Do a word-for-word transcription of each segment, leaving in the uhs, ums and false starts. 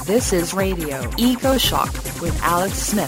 This is Radio Eco Shock with Alex Smith.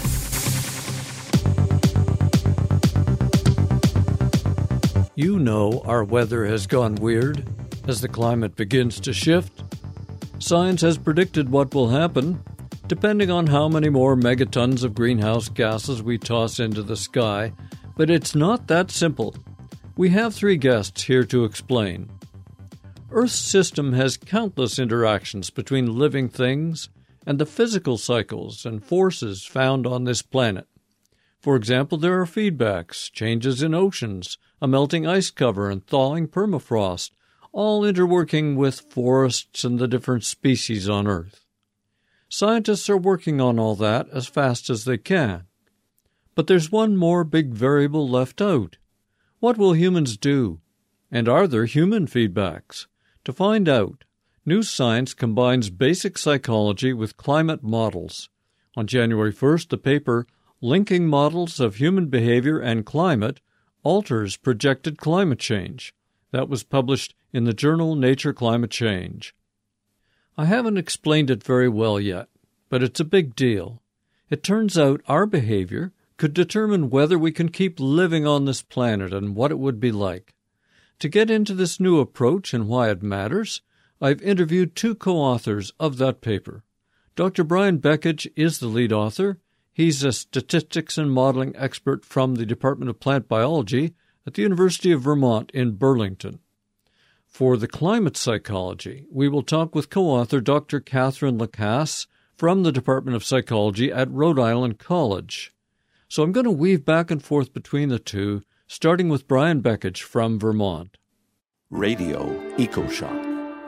You know our weather has gone weird as the climate begins to shift. Science has predicted what will happen, depending on how many more megatons of greenhouse gases we toss into the sky. But it's not that simple. We have three guests here to explain. Earth's system has countless interactions between living things and the physical cycles and forces found on this planet. For example, there are feedbacks, changes in oceans, a melting ice cover, and thawing permafrost, all interworking with forests and the different species on Earth. Scientists are working on all that as fast as they can. But there's one more big variable left out. What will humans do? And are there human feedbacks? To find out, New Science combines basic psychology with climate models. On January first, the paper Linking Models of Human Behavior and Climate Alters Projected Climate Change. That was published in the journal Nature Climate Change. I haven't explained it very well yet, but it's a big deal. It turns out our behavior could determine whether we can keep living on this planet and what it would be like. To get into this new approach and why it matters, I've interviewed two co-authors of that paper. Doctor Brian Bekich is the lead author. He's a statistics and modeling expert from the Department of Plant Biology at the University of Vermont in Burlington. For the climate psychology, we will talk with co-author Doctor Catherine Lacasse from the Department of Psychology at Rhode Island College. So I'm going to weave back and forth between the two, starting with Brian Bekich from Vermont. Radio EcoShock.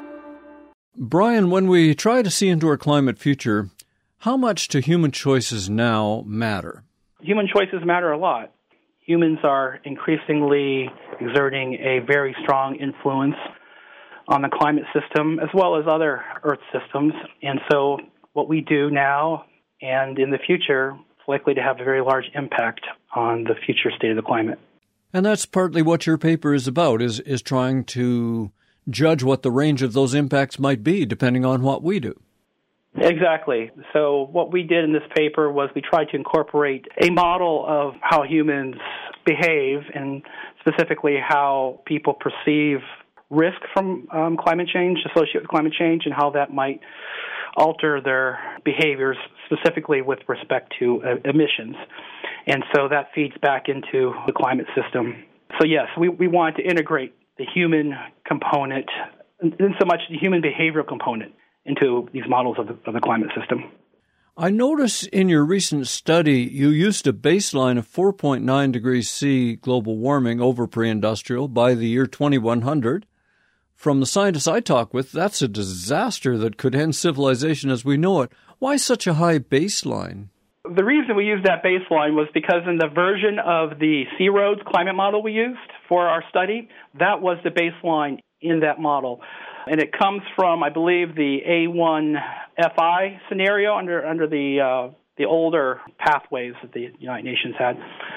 Brian, when we try to see into our climate future, how much do human choices now matter? Human choices matter a lot. Humans are increasingly exerting a very strong influence on the climate system as well as other Earth systems. And so what we do now and in the future is likely to have a very large impact on the future state of the climate. And that's partly what your paper is about, is, is trying to judge what the range of those impacts might be, depending on what we do. Exactly. So what we did in this paper was we tried to incorporate a model of how humans behave and specifically how people perceive risk from um, climate change, associated with climate change, and how that might alter their behaviors, specifically with respect to uh, emissions. And so that feeds back into the climate system. So yes, we, we wanted to integrate the human component, and so much the human behavioral component, into these models of the, of the climate system. I notice in your recent study you used a baseline of four point nine degrees C global warming over pre-industrial by the year twenty-one hundred. From the scientists I talk with, that's a disaster that could end civilization as we know it. Why such a high baseline? The reason we used that baseline was because in the version of the C-ROADS climate model we used for our study, that was the baseline in that model. And it comes from, I believe, the A one F I scenario under under the uh, the older pathways that the United Nations had,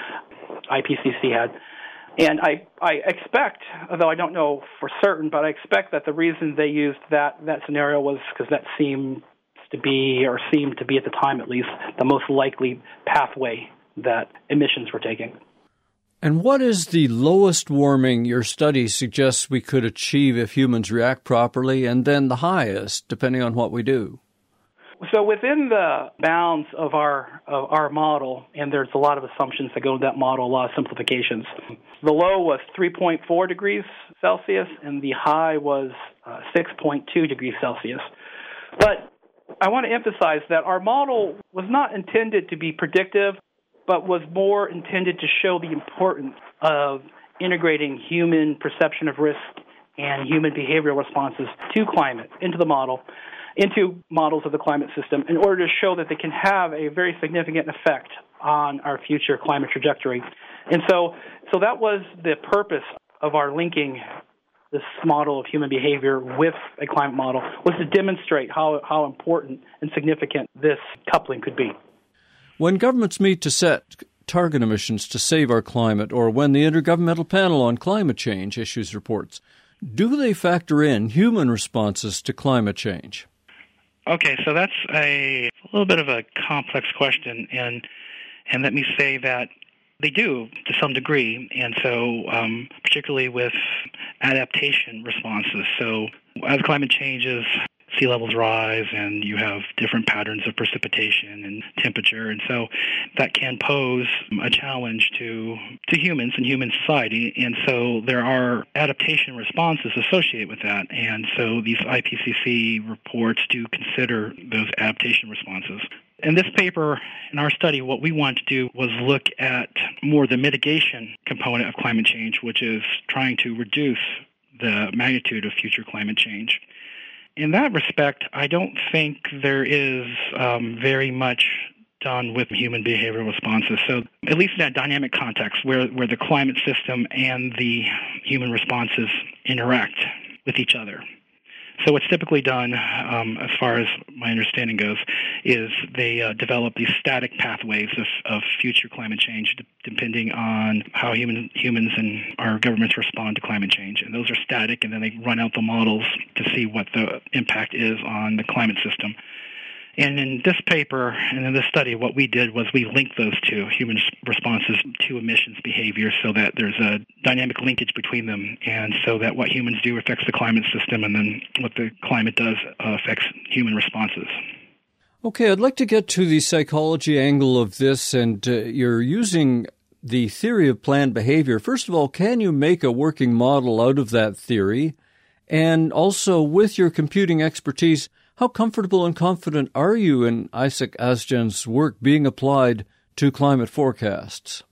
I P C C had. And I, I expect, although I don't know for certain, but I expect that the reason they used that, that scenario was because that seemed to be, or seemed to be at the time at least, the most likely pathway that emissions were taking. And what is the lowest warming your study suggests we could achieve if humans react properly, and then the highest, depending on what we do? So within the bounds of our of our model, and there's a lot of assumptions that go into that model, a lot of simplifications. The low was three point four degrees Celsius, and the high was uh, six point two degrees Celsius. But I want to emphasize that our model was not intended to be predictive, but was more intended to show the importance of integrating human perception of risk and human behavioral responses to climate into the model, into models of the climate system, in order to show that they can have a very significant effect on our future climate trajectory. And so, so that was the purpose of our linking this model of human behavior with a climate model, was to demonstrate how, how important and significant this coupling could be. When governments meet to set target emissions to save our climate, or when the Intergovernmental Panel on Climate Change issues reports, do they factor in human responses to climate change? Okay, so that's a, a little bit of a complex question, and and let me say that they do to some degree, and so um, particularly with adaptation responses. So as climate changes, sea levels rise, and you have different patterns of precipitation and temperature, and so that can pose a challenge to to humans and human society, and so there are adaptation responses associated with that, and so these I P C C reports do consider those adaptation responses. In this paper, in our study, what we wanted to do was look at more the mitigation component of climate change, which is trying to reduce the magnitude of future climate change. In that respect, I don't think there is um, very much done with human behavioral responses. So at least in that dynamic context where, where the climate system and the human responses interact with each other. So what's typically done, um, as far as my understanding goes, is they uh, develop these static pathways of, of future climate change de- depending on how human, humans and our governments respond to climate change. And those are static, and then they run out the models to see what the impact is on the climate system. And in this paper and in this study, what we did was we linked those two, human responses to emissions behavior, so that there's a dynamic linkage between them, and so that what humans do affects the climate system, and then what the climate does uh, affects human responses. Okay, I'd like to get to the psychology angle of this, and uh, you're using the theory of planned behavior. First of all, can you make a working model out of that theory? And also, with your computing expertise, how comfortable and confident are you in Isaac Azgen's work being applied to climate forecasts?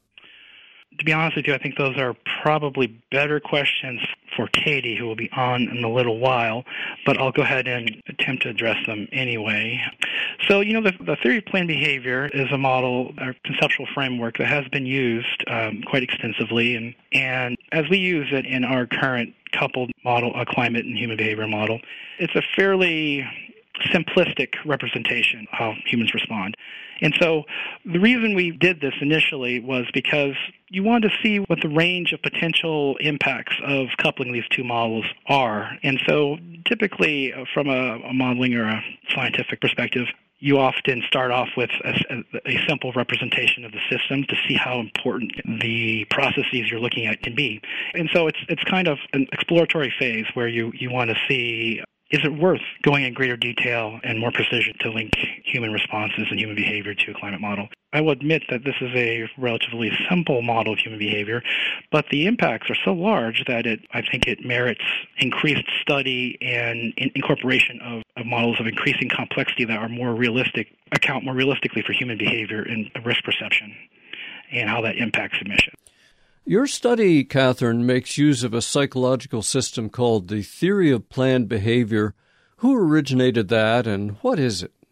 To be honest with you, I think those are probably better questions for Katie, who will be on in a little while, but I'll go ahead and attempt to address them anyway. So, you know, the, the theory of planned behavior is a model, a conceptual framework that has been used um, quite extensively, and, and as we use it in our current coupled model, a climate and human behavior model, it's a fairly simplistic representation of how humans respond. And so the reason we did this initially was because you wanted to see what the range of potential impacts of coupling these two models are. And so typically from a, a modeling or a scientific perspective, you often start off with a, a simple representation of the system to see how important the processes you're looking at can be. And so it's it's kind of an exploratory phase where you, you want to see, is it worth going in greater detail and more precision to link human responses and human behavior to a climate model? I will admit that this is a relatively simple model of human behavior, but the impacts are so large that it, I think it merits increased study and in incorporation of, of models of increasing complexity that are more realistic, account more realistically for human behavior and risk perception and how that impacts emissions. Your study, Catherine, makes use of a psychological system called the theory of planned behavior. Who originated that, and what is it?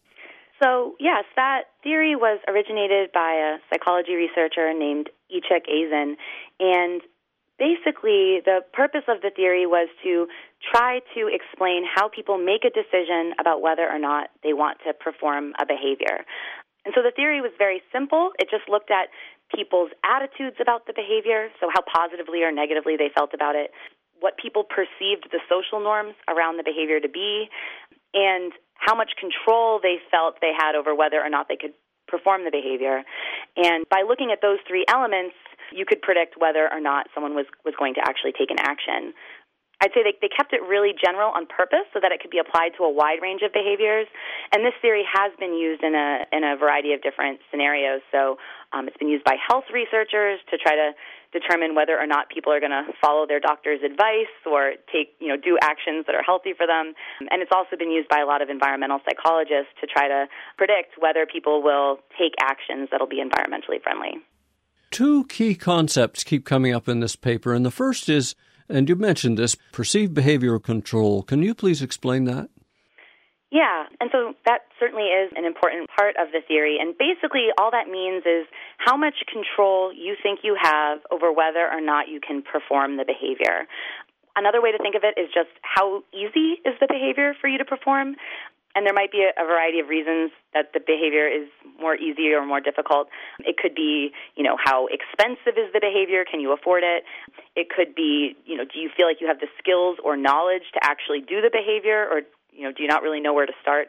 So, yes, that theory was originated by a psychology researcher named Yichek Eisen, and basically the purpose of the theory was to try to explain how people make a decision about whether or not they want to perform a behavior. And so the theory was very simple. It just looked at people's attitudes about the behavior, so how positively or negatively they felt about it, what people perceived the social norms around the behavior to be, and how much control they felt they had over whether or not they could perform the behavior. And by looking at those three elements, you could predict whether or not someone was, was going to actually take an action. I'd say they, they kept it really general on purpose so that it could be applied to a wide range of behaviors. And this theory has been used in a in a variety of different scenarios. So um, it's been used by health researchers to try to determine whether or not people are going to follow their doctor's advice or take, you know, do actions that are healthy for them. And it's also been used by a lot of environmental psychologists to try to predict whether people will take actions that will be environmentally friendly. Two key concepts keep coming up in this paper, and the first is, and you mentioned this, perceived behavioral control. Can you please explain that? Yeah, and so that certainly is an important part of the theory. And basically all that means is how much control you think you have over whether or not you can perform the behavior. Another way to think of it is just how easy is the behavior for you to perform. And there might be a, a variety of reasons that the behavior is more easy or more difficult. It could be, you know, how expensive is the behavior? Can you afford it? It could be, you know, do you feel like you have the skills or knowledge to actually do the behavior, or You know, do you not really know where to start?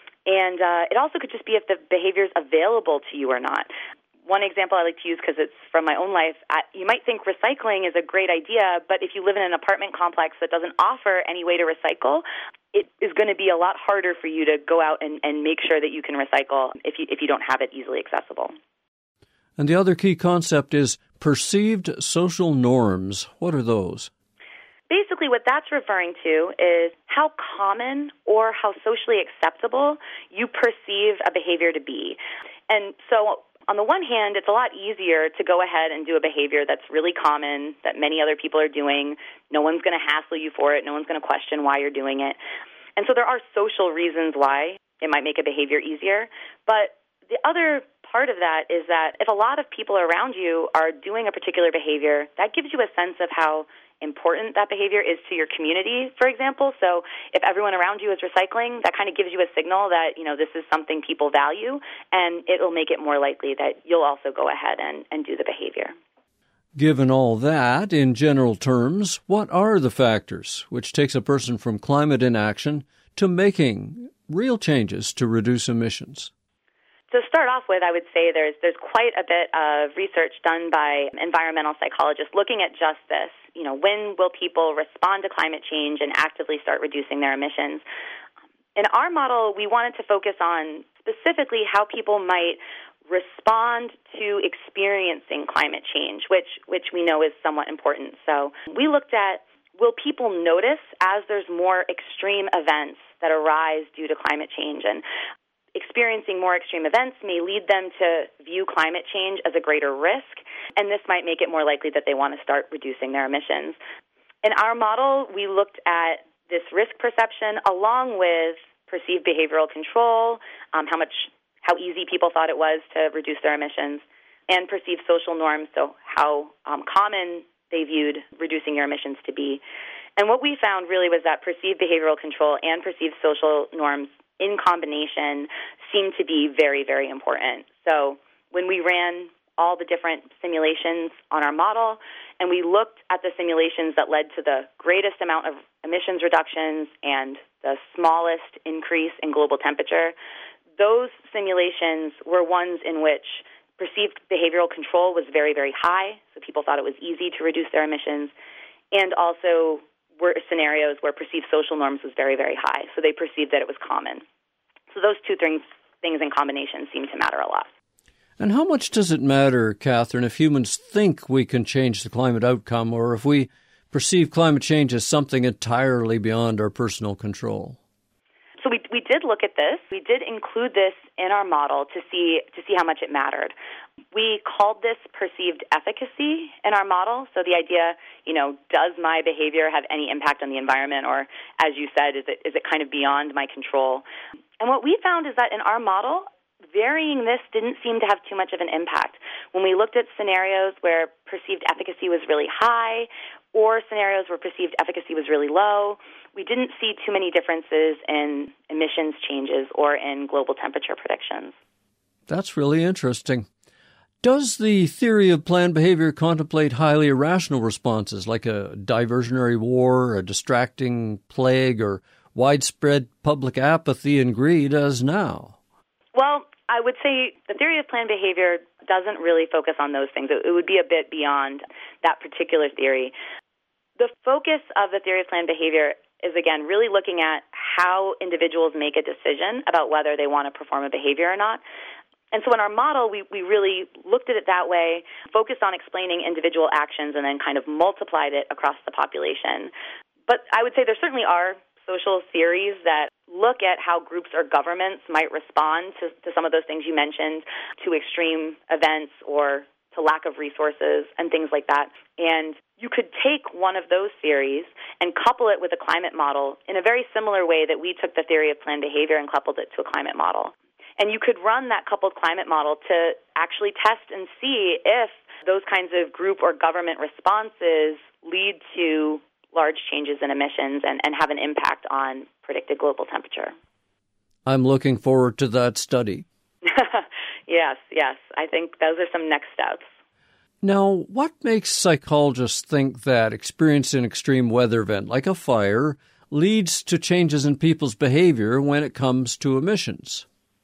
And uh, it also could just be if the behavior is available to you or not. One example I like to use, because it's from my own life, you might think recycling is a great idea, but if you live in an apartment complex that doesn't offer any way to recycle, it is going to be a lot harder for you to go out and, and make sure that you can recycle if you, if you don't have it easily accessible. And the other key concept is perceived social norms. What are those? Basically, what that's referring to is how common or how socially acceptable you perceive a behavior to be. And so on the one hand, it's a lot easier to go ahead and do a behavior that's really common, that many other people are doing. No one's going to hassle you for it. No one's going to question why you're doing it. And so there are social reasons why it might make a behavior easier. But the other part of that is that if a lot of people around you are doing a particular behavior, that gives you a sense of how important that behavior is to your community, for example. So if everyone around you is recycling, that kind of gives you a signal that, you know, this is something people value, and it'll make it more likely that you'll also go ahead and, and do the behavior. Given all that, in general terms, what are the factors which takes a person from climate inaction to making real changes to reduce emissions? To start off with, I would say there's there's quite a bit of research done by environmental psychologists looking at just this. You know, when will people respond to climate change and actively start reducing their emissions? In our model, we wanted to focus on specifically how people might respond to experiencing climate change, which which we know is somewhat important. So we looked at, will people notice as there's more extreme events that arise due to climate change? And experiencing more extreme events may lead them to view climate change as a greater risk, and this might make it more likely that they want to start reducing their emissions. In our model, we looked at this risk perception along with perceived behavioral control, um, how much, how easy people thought it was to reduce their emissions, and perceived social norms, so how um, common they viewed reducing your emissions to be. And what we found really was that perceived behavioral control and perceived social norms in combination seem to be very, very important. So when we ran all the different simulations on our model, and we looked at the simulations that led to the greatest amount of emissions reductions and the smallest increase in global temperature, those simulations were ones in which perceived behavioral control was very, very high, so people thought it was easy to reduce their emissions, and also were scenarios where perceived social norms was very, very high, so they perceived that it was common. So those two things, things in combination seem to matter a lot. And how much does it matter, Catherine, if humans think we can change the climate outcome, or if we perceive climate change as something entirely beyond our personal control? So we we did look at this. We did include this in our model to see to see how much it mattered. We called this perceived efficacy in our model. So the idea, you know, does my behavior have any impact on the environment, or, as you said, is it is it kind of beyond my control? And what we found is that in our model, varying this didn't seem to have too much of an impact. When we looked at scenarios where perceived efficacy was really high or scenarios where perceived efficacy was really low, we didn't see too many differences in emissions changes or in global temperature predictions. That's really interesting. Does the theory of planned behavior contemplate highly irrational responses like a diversionary war, a distracting plague, or widespread public apathy and greed as now? Well, I would say the theory of planned behavior doesn't really focus on those things. It would be a bit beyond that particular theory. The focus of the theory of planned behavior is, again, really looking at how individuals make a decision about whether they want to perform a behavior or not. And so in our model, we, we really looked at it that way, focused on explaining individual actions, and then kind of multiplied it across the population. But I would say there certainly are social theories that look at how groups or governments might respond to, to some of those things you mentioned, to extreme events or to lack of resources and things like that. And you could take one of those theories and couple it with a climate model in a very similar way that we took the theory of planned behavior and coupled it to a climate model. And you could run that coupled climate model to actually test and see if those kinds of group or government responses lead to large changes in emissions and, and have an impact on predicted global temperature. I'm looking forward to that study. Yes, yes. I think those are some next steps. Now, what makes psychologists think that experiencing an extreme weather event like a fire leads to changes in people's behavior when it comes to emissions?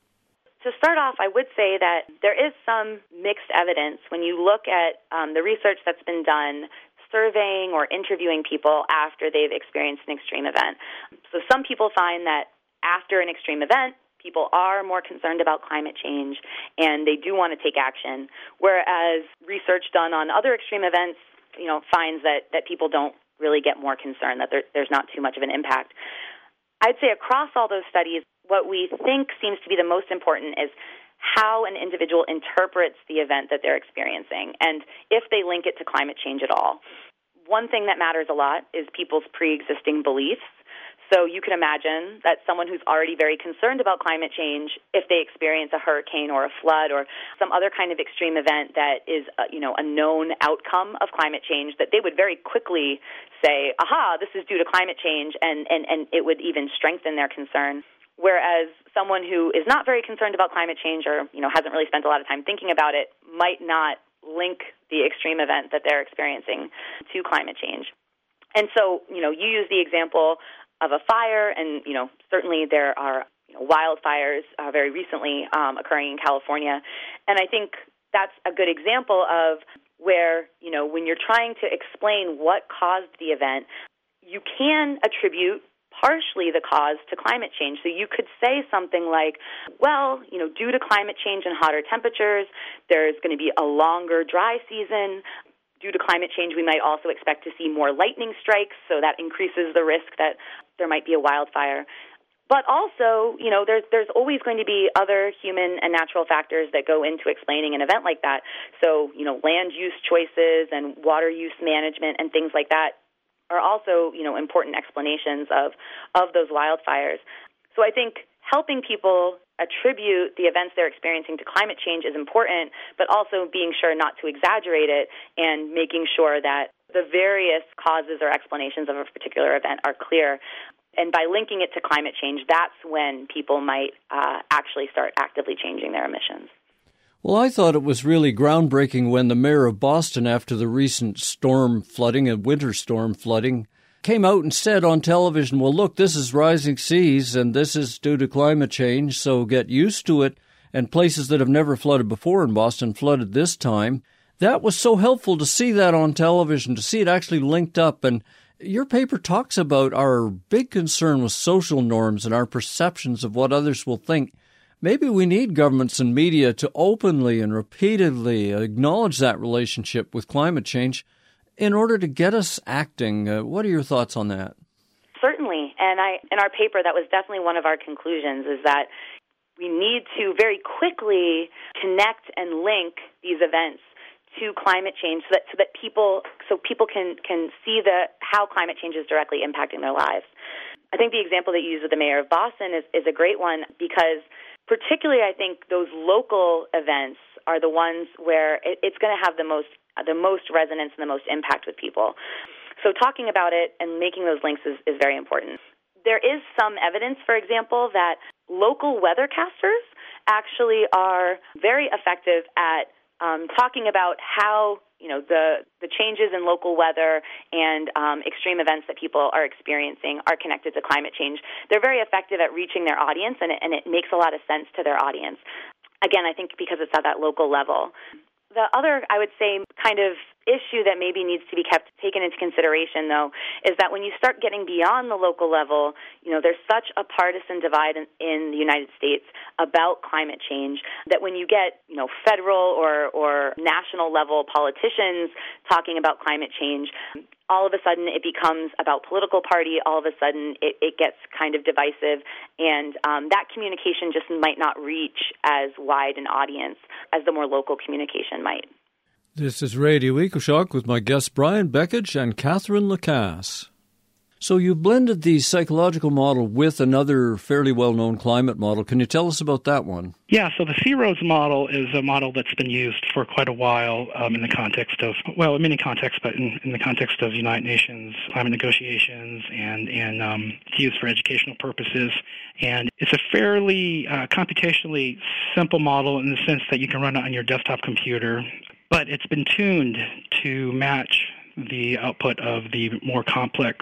To start off, I would say that there is some mixed evidence when you look at um, the research that's been done surveying or interviewing people after they've experienced an extreme event. So some people find that after an extreme event, people are more concerned about climate change and they do want to take action, whereas research done on other extreme events, you know, finds that, that people don't really get more concerned, that there, there's not too much of an impact. I'd say across all those studies, what we think seems to be the most important is how an individual interprets the event that they're experiencing and if they link it to climate change at all. One thing that matters a lot is people's pre-existing beliefs. So you can imagine that someone who's already very concerned about climate change, if they experience a hurricane or a flood or some other kind of extreme event that is, a, you know, a known outcome of climate change, that they would very quickly say, aha, this is due to climate change, and, and, and it would even strengthen their concern. Whereas someone who is not very concerned about climate change or, you know, hasn't really spent a lot of time thinking about it might not link the extreme event that they're experiencing to climate change. And so, you know, you use the example of a fire, and, you know, certainly there are you know, wildfires uh, very recently um, occurring in California. And I think that's a good example of where, you know, when you're trying to explain what caused the event, you can attribute partially the cause to climate change. So you could say something like, well, you know, due to climate change and hotter temperatures, there's going to be a longer dry season. Due to climate change, we might also expect to see more lightning strikes, so that increases the risk that there might be a wildfire. But also, you know, there's there's always going to be other human and natural factors that go into explaining an event like that. So, you know, land use choices and water use management and things like that are also, you know, important explanations of, of those wildfires. So I think helping people attribute the events they're experiencing to climate change is important, but also being sure not to exaggerate it and making sure that the various causes or explanations of a particular event are clear. And by linking it to climate change, that's when people might uh, actually start actively changing their emissions. Well, I thought it was really groundbreaking when the mayor of Boston, after the recent storm flooding and winter storm flooding, came out and said on television, well, look, this is rising seas and this is due to climate change, so get used to it. And places that have never flooded before in Boston flooded this time. That was so helpful to see that on television, to see it actually linked up. And your paper talks about our big concern with social norms and our perceptions of what others will think. Maybe we need governments and media to openly and repeatedly acknowledge that relationship with climate change in order to get us acting. Uh, what are your thoughts on that? Certainly. And I, in our paper, that was definitely one of our conclusions, is that we need to very quickly connect and link these events to climate change so that so that people so people can, can see the how climate change is directly impacting their lives. I think the example that you used with the mayor of Boston is, is a great one, because particularly I think those local events are the ones where it, it's going to have the most the most resonance and the most impact with people. So talking about it and making those links is, is very important. There is some evidence, for example, that local weathercasters actually are very effective at um, talking about how you know the the changes in local weather and um, extreme events that people are experiencing are connected to climate change. They're very effective at reaching their audience, and it, and it makes a lot of sense to their audience. Again, I think because it's at that local level. The other, I would say, kind of issue that maybe needs to be kept taken into consideration, though, is that when you start getting beyond the local level, you know, there's such a partisan divide in, in the United States about climate change that when you get, you know, federal or, or national level politicians talking about climate change, all of a sudden it becomes about political party. All of a sudden it, it gets kind of divisive, and um, that communication just might not reach as wide an audience as the more local communication might. This is Radio EcoShock with my guests Brian Bekich and Catherine Lacasse. So you blended the psychological model with another fairly well-known climate model. Can you tell us about that one? Yeah, so the C-ROSE model is a model that's been used for quite a while um, in the context of, well, in many contexts, but in, in the context of United Nations climate negotiations, and, and um, it's used for educational purposes. And it's a fairly uh, computationally simple model in the sense that you can run it on your desktop computer, but it's been tuned to match the output of the more complex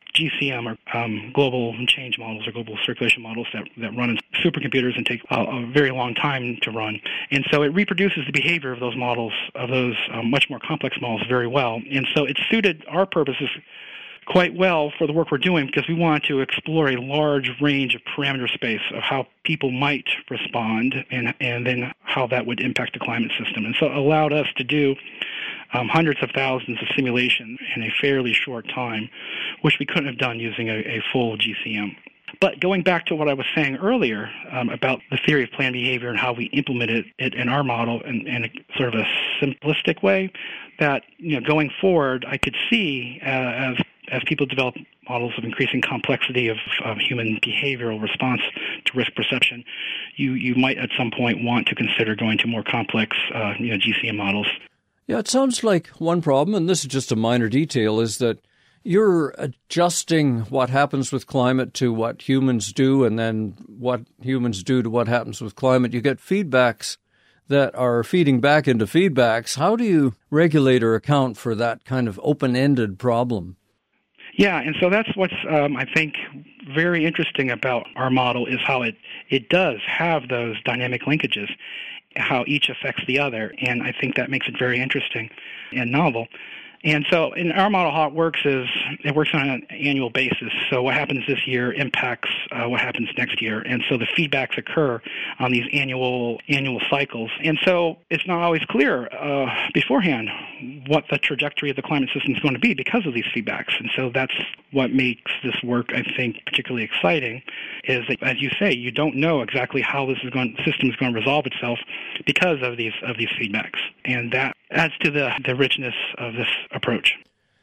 G C M, or um, global change models, or global circulation models that, that run in supercomputers and take a, a very long time to run. And so it reproduces the behavior of those models, of those um, much more complex models, very well. And so it suited our purposes quite well for the work we're doing, because we wanted to explore a large range of parameter space of how people might respond, and, and then how that would impact the climate system. And so it allowed us to do um, hundreds of thousands of simulations in a fairly short time, which we couldn't have done using a, a full G C M. But going back to what I was saying earlier um, about the theory of planned behavior and how we implemented it in our model in, in a sort of a simplistic way, that, you know, going forward, I could see uh, as as people develop models of increasing complexity of, of human behavioral response to risk perception, you, you might at some point want to consider going to more complex uh, you know, G C M models. Yeah, it sounds like one problem, and this is just a minor detail, is that you're adjusting what happens with climate to what humans do, and then what humans do to what happens with climate. You get feedbacks that are feeding back into feedbacks. How do you regulate or account for that kind of open-ended problem? Yeah, and so that's what's, um, I think, very interesting about our model, is how it, it does have those dynamic linkages, how each affects the other, and I think that makes it very interesting and novel. And so in our model, how it works is it works on an annual basis. So what happens this year impacts uh, what happens next year. And so the feedbacks occur on these annual annual cycles. And so it's not always clear uh, beforehand what the trajectory of the climate system is going to be because of these feedbacks. And so that's what makes this work, I think, particularly exciting, is that, as you say, you don't know exactly how this is going, system is going to resolve itself because of these of these feedbacks. And that adds to the, the richness of this approach.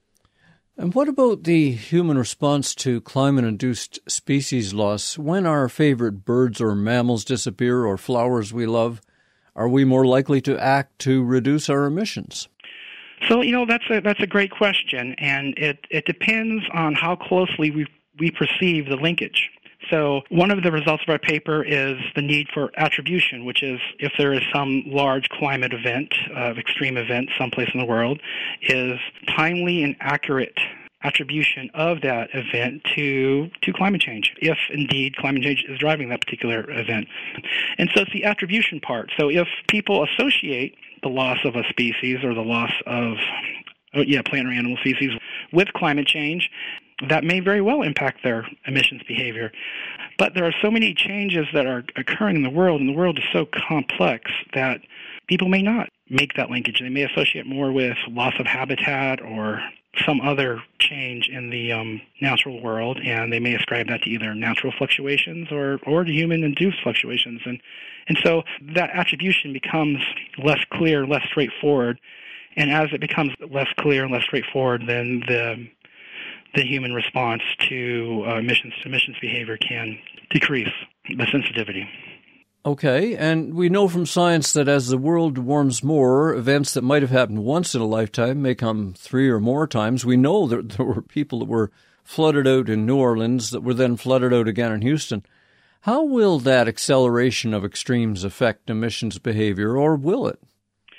And what about the human response to climate-induced species loss? When our favorite birds or mammals disappear, or flowers we love, are we more likely to act to reduce our emissions? So, you know, that's a that's a great question, and it, it depends on how closely we we perceive the linkage. So one of the results of our paper is the need for attribution, which is if there is some large climate event, uh, extreme event someplace in the world, is timely and accurate attribution of that event to to climate change, if indeed climate change is driving that particular event. And so it's the attribution part. So if people associate the loss of a species or the loss of, oh, yeah, plant or animal species with climate change, that may very well impact their emissions behavior. But there are so many changes that are occurring in the world, and the world is so complex that people may not make that linkage. They may associate more with loss of habitat or some other change in the um, natural world, and they may ascribe that to either natural fluctuations or, or to human-induced fluctuations. And, and so that attribution becomes less clear, less straightforward. And as it becomes less clear and less straightforward, then the the human response to uh, emissions to emissions behavior can decrease the sensitivity. Okay, and we know from science that as the world warms more, events that might have happened once in a lifetime may come three or more times. We know that there were people that were flooded out in New Orleans that were then flooded out again in Houston. How will that acceleration of extremes affect emissions behavior, or will it?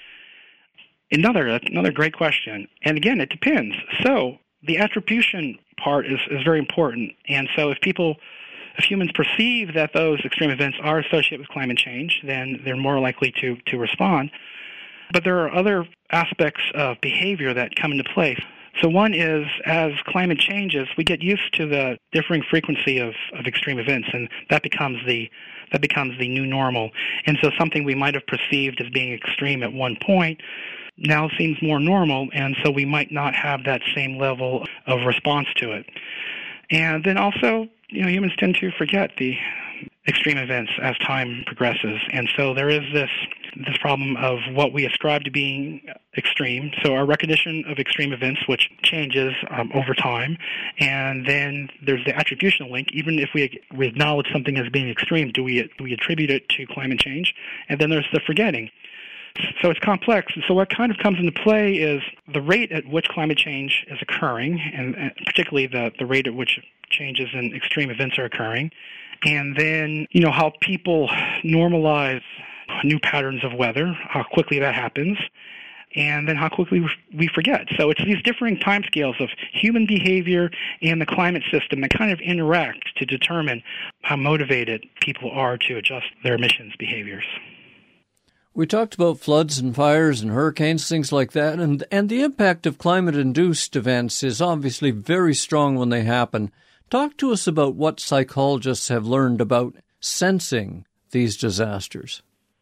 Another another great question. And again, it depends. So the attribution part is, is very important. And so if people, if humans perceive that those extreme events are associated with climate change, then they're more likely to, to respond. But there are other aspects of behavior that come into play. So one is, as climate changes, we get used to the differing frequency of, of extreme events, and that becomes the that becomes the new normal. And so something we might have perceived as being extreme at one point now seems more normal, and so we might not have that same level of response to it. And then also, you know, humans tend to forget the extreme events as time progresses, and so there is this this problem of what we ascribe to being extreme. So our recognition of extreme events, which changes um, over time, and then there's the attribution link. Even if we we acknowledge something as being extreme, do we do we attribute it to climate change? And then there's the forgetting. So it's complex. So what kind of comes into play is the rate at which climate change is occurring, and, and particularly the, the rate at which changes in extreme events are occurring, and then, you know, how people normalize new patterns of weather, how quickly that happens, and then how quickly we forget. So it's these differing timescales of human behavior and the climate system that kind of interact to determine how motivated people are to adjust their emissions behaviors. We talked about floods and fires and hurricanes, things like that, and, and the impact of climate-induced events is obviously very strong when they happen. Talk to us about what psychologists have learned about sensing these disasters.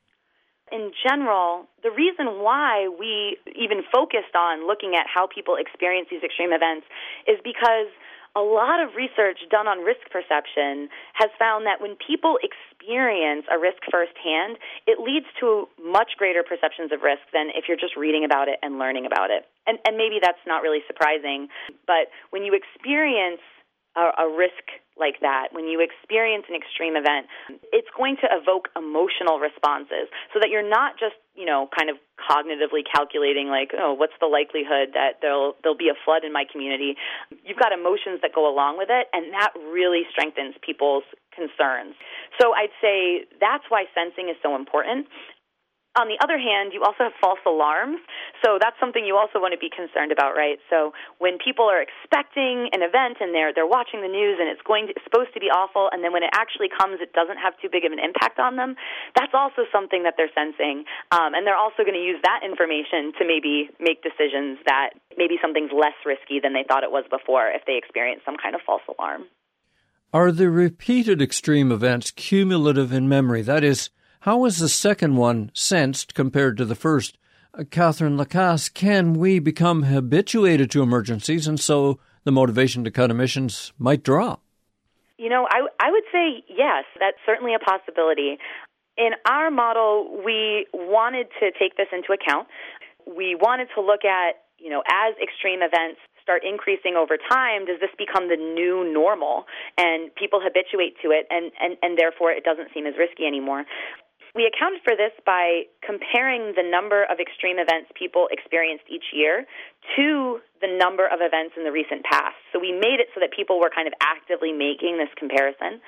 In general, the reason why we even focused on looking at how people experience these extreme events is because a lot of research done on risk perception has found that when people experience a risk firsthand, it leads to much greater perceptions of risk than if you're just reading about it and learning about it. And, and maybe that's not really surprising, but when you experience a, a risk like that, when you experience an extreme event, it's going to evoke emotional responses so that you're not just, you know, kind of cognitively calculating like, oh, what's the likelihood that there'll there'll be a flood in my community? You've got emotions that go along with it, and that really strengthens people's concerns. So I'd say that's why sensing is so important. On the other hand, you also have false alarms, so that's something you also want to be concerned about, right? So when people are expecting an event and they're they're watching the news and it's going to, it's supposed to be awful, and then when it actually comes, it doesn't have too big of an impact on them, that's also something that they're sensing, um, and they're also going to use that information to maybe make decisions that maybe something's less risky than they thought it was before if they experience some kind of false alarm. Are the repeated extreme events cumulative in memory? That is, how is the second one sensed compared to the first? Uh, Catherine Lacasse, can we become habituated to emergencies and so the motivation to cut emissions might drop? You know, I, I would say yes, that's certainly a possibility. In our model, we wanted to take this into account. We wanted to look at, you know, as extreme events start increasing over time, does this become the new normal? And people habituate to it, and, and, and therefore it doesn't seem as risky anymore. We accounted for this by comparing the number of extreme events people experienced each year to the number of events in the recent past. So we made it so that people were kind of actively making this comparison.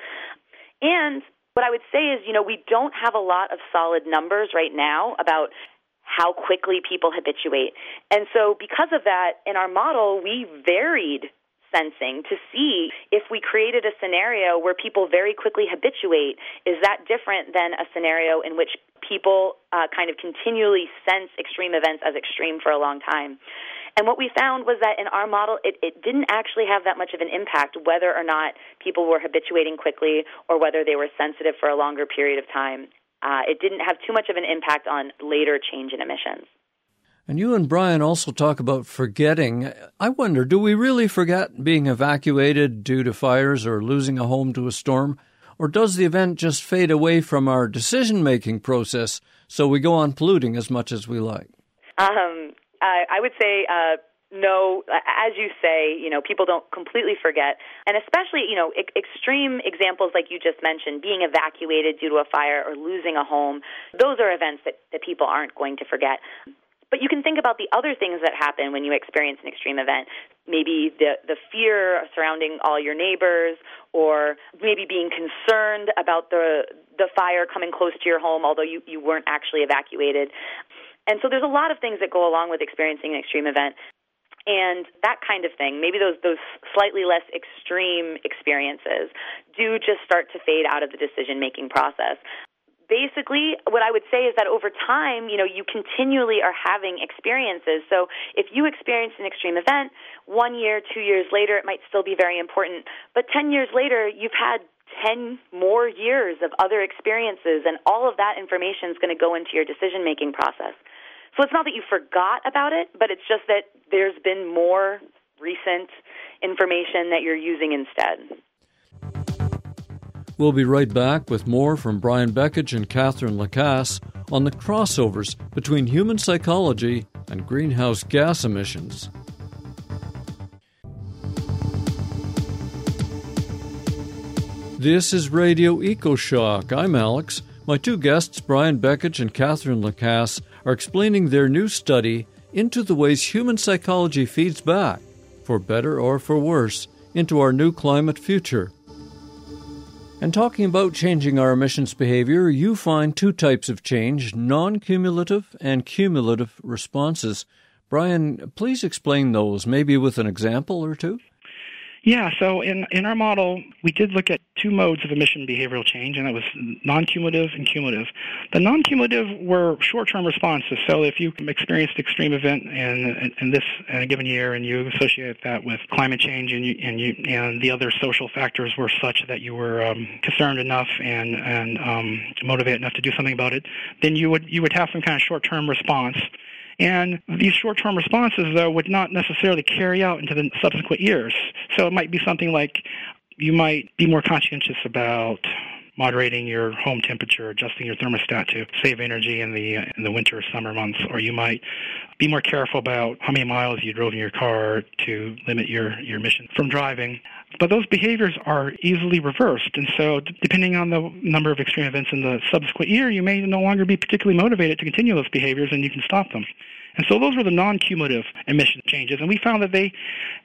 And what I would say is, you know, we don't have a lot of solid numbers right now about how quickly people habituate. And so because of that, in our model, we varied sensing to see if we created a scenario where people very quickly habituate, is that different than a scenario in which people uh, kind of continually sense extreme events as extreme for a long time? And what we found was that in our model, it, it didn't actually have that much of an impact whether or not people were habituating quickly or whether they were sensitive for a longer period of time. Uh, it didn't have too much of an impact on later change in emissions. And you and Brian also talk about forgetting. I wonder, do we really forget being evacuated due to fires or losing a home to a storm? Or does the event just fade away from our decision-making process so we go on polluting as much as we like? Um, I, I would say uh, no. As you say, you know, people don't completely forget. And especially, you know, e- extreme examples like you just mentioned, being evacuated due to a fire or losing a home, those are events that, that people aren't going to forget. But you can think about the other things that happen when you experience an extreme event. Maybe the, the fear surrounding all your neighbors, or maybe being concerned about the the fire coming close to your home, although you, you weren't actually evacuated. And so there's a lot of things that go along with experiencing an extreme event. And that kind of thing, maybe those those slightly less extreme experiences do just start to fade out of the decision-making process. Basically, what I would say is that over time, you know, you continually are having experiences. So if you experience an extreme event, one year, two years later, it might still be very important. But ten years later, you've had ten more years of other experiences, and all of that information is going to go into your decision-making process. So it's not that you forgot about it, but it's just that there's been more recent information that you're using instead. We'll be right back with more from Brian Bekich and Catherine Lacasse on the crossovers between human psychology and greenhouse gas emissions. This is Radio EcoShock. I'm Alex. My two guests, Brian Bekich and Catherine Lacasse, are explaining their new study into the ways human psychology feeds back, for better or for worse, into our new climate future. And talking about changing our emissions behavior, you find two types of change, non-cumulative and cumulative responses. Brian, please explain those, maybe with an example or two. Yeah, so in, in our model, we did look at two modes of emission behavioral change, and that was non-cumulative and cumulative. The non-cumulative were short-term responses. So if you experienced an extreme event in, in this in a given year, and you associate that with climate change, and you, and, you, and the other social factors were such that you were um, concerned enough and and um, motivated enough to do something about it, then you would you would have some kind of short-term response. And these short-term responses, though, would not necessarily carry out into the subsequent years. So it might be something like you might be more conscientious about moderating your home temperature, adjusting your thermostat to save energy in the in the winter or summer months, or you might be more careful about how many miles you drove in your car to limit your, your emissions from driving. But those behaviors are easily reversed, and so d- depending on the number of extreme events in the subsequent year, you may no longer be particularly motivated to continue those behaviors, and you can stop them. And so those were the non-cumulative emission changes, and we found that they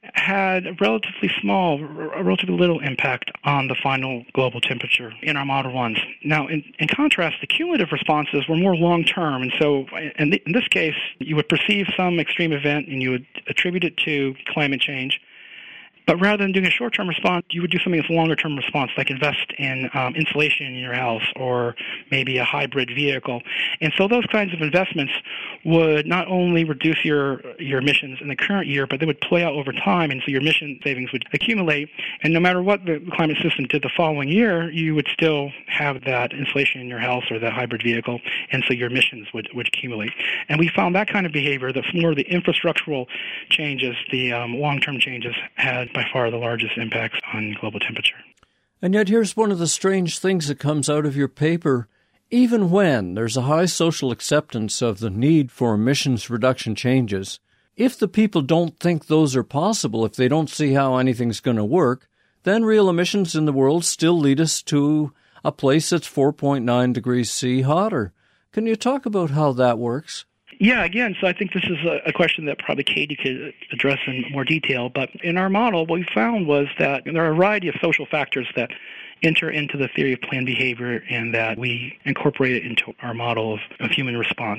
had a relatively small, a relatively little impact on the final global temperature in our model ones. Now, in, in contrast, the cumulative responses were more long-term, and so in, th- in this case, you would perceive some extreme event and you would attribute it to climate change. But rather than doing a short-term response, you would do something that's a longer-term response, like invest in um, insulation in your house or maybe a hybrid vehicle. And so those kinds of investments would not only reduce your your emissions in the current year, but they would play out over time, and so your emission savings would accumulate. And no matter what the climate system did the following year, you would still have that insulation in your house or that hybrid vehicle, and so your emissions would, would accumulate. And we found that kind of behavior, that's more the infrastructural changes, the um, long-term changes, had by far the largest impacts on global temperature. And yet here's one of the strange things that comes out of your paper. Even when there's a high social acceptance of the need for emissions reduction changes, if the people don't think those are possible, if they don't see how anything's going to work, then real emissions in the world still lead us to a place that's four point nine degrees C hotter. Can you talk about how that works? Yeah, again, so I think this is a, a question that probably Katie could address in more detail. But in our model, what we found was that there are a variety of social factors that enter into the theory of planned behavior and that we incorporate it into our model of, of human response.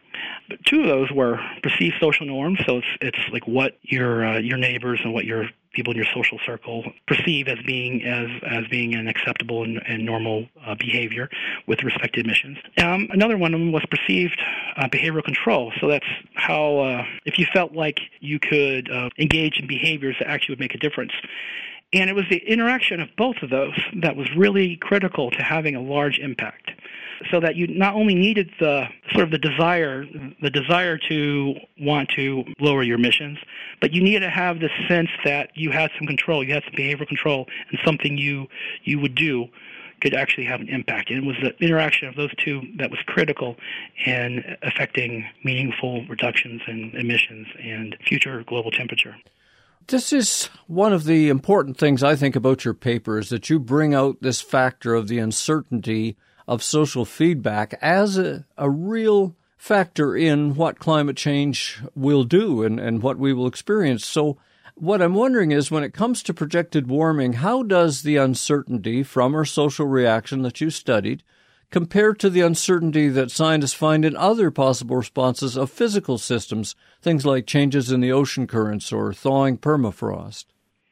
But two of those were perceived social norms, so it's, it's like what your uh, your neighbors and what your people in your social circle perceive as being as as being an acceptable and, and normal uh, behavior with respect to emissions. Um, another one was perceived uh, behavioral control. So that's how uh, if you felt like you could uh, engage in behaviors that actually would make a difference. And it was the interaction of both of those that was really critical to having a large impact. So that you not only needed the sort of the desire, the desire to want to lower your emissions, but you needed to have this sense that you had some control, you had some behavioral control, and something you you would do could actually have an impact. And it was the interaction of those two that was critical in affecting meaningful reductions in emissions and future global temperature. This is one of the important things I think about your paper, is that you bring out this factor of the uncertainty of social feedback as a, a real factor in what climate change will do and, and what we will experience. So what I'm wondering is, when it comes to projected warming, how does the uncertainty from our social reaction that you studied compare to the uncertainty that scientists find in other possible responses of physical systems, things like changes in the ocean currents or thawing permafrost?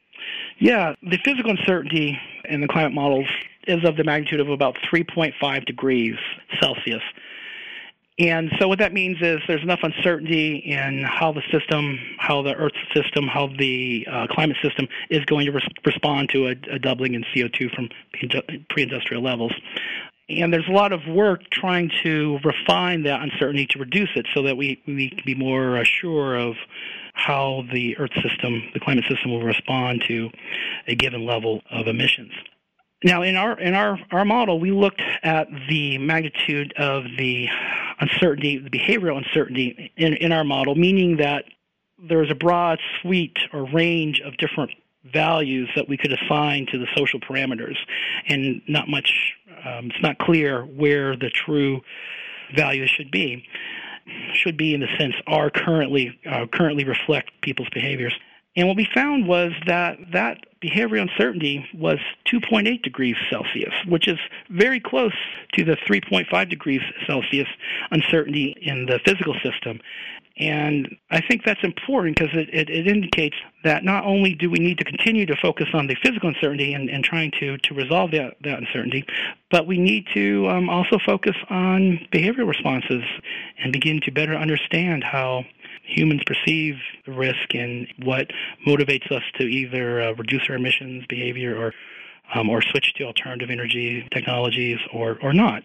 Yeah, the physical uncertainty in the climate models is of the magnitude of about three point five degrees Celsius. And so what that means is there's enough uncertainty in how the system, how the Earth system, how the uh, climate system is going to res- respond to a, a doubling in C O two from pre-industrial levels. And there's a lot of work trying to refine that uncertainty to reduce it so that we, we can be more sure of how the Earth system, the climate system, will respond to a given level of emissions. Now, in our in our, our model, we looked at the magnitude of the uncertainty, the behavioral uncertainty in, in our model, meaning that there was a broad suite or range of different values that we could assign to the social parameters, and not much, um, it's not clear where the true values should be, should be in the sense are currently, uh, currently reflect people's behaviors. And what we found was that that behavioral uncertainty was two point eight degrees Celsius, which is very close to the three point five degrees Celsius uncertainty in the physical system. And I think that's important because it, it, it indicates that not only do we need to continue to focus on the physical uncertainty and, and trying to, to resolve that, that uncertainty, but we need to um, also focus on behavioral responses and begin to better understand how humans perceive the risk and what motivates us to either uh, reduce our emissions behavior or um, or switch to alternative energy technologies or, or not.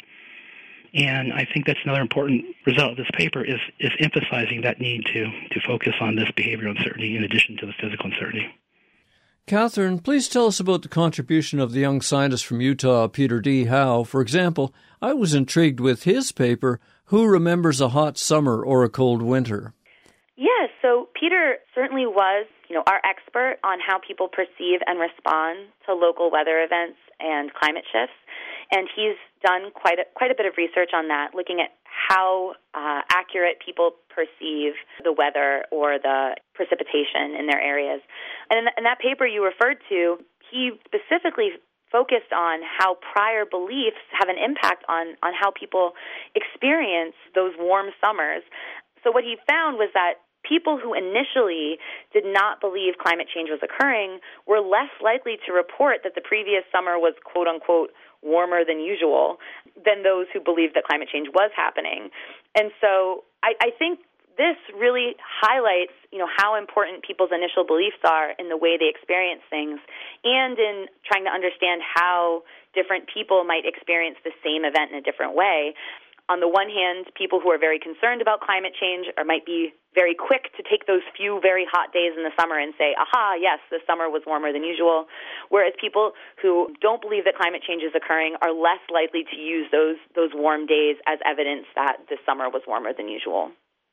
And I think that's another important result of this paper is, is emphasizing that need to, to focus on this behavioral uncertainty in addition to the physical uncertainty. Catherine, please tell us about the contribution of the young scientist from Utah, Peter D. Howe. For example, I was intrigued with his paper, Who Remembers a Hot Summer or a Cold Winter? Yes, so Peter certainly was, you know, our expert on how people perceive and respond to local weather events and climate shifts. And he's done quite a, quite a bit of research on that, looking at how uh, accurate people perceive the weather or the precipitation in their areas. And in, in that paper you referred to, he specifically focused on how prior beliefs have an impact on, on how people experience those warm summers. So what he found was that people who initially did not believe climate change was occurring were less likely to report that the previous summer was, quote-unquote, warmer than usual than those who believed that climate change was happening. And so I, I think this really highlights, you know, how important people's initial beliefs are in the way they experience things and in trying to understand how different people might experience the same event in a different way. On the one hand, people who are very concerned about climate change or might be very quick to take those few very hot days in the summer and say, aha, yes, the summer was warmer than usual, whereas people who don't believe that climate change is occurring are less likely to use those those warm days as evidence that the summer was warmer than usual.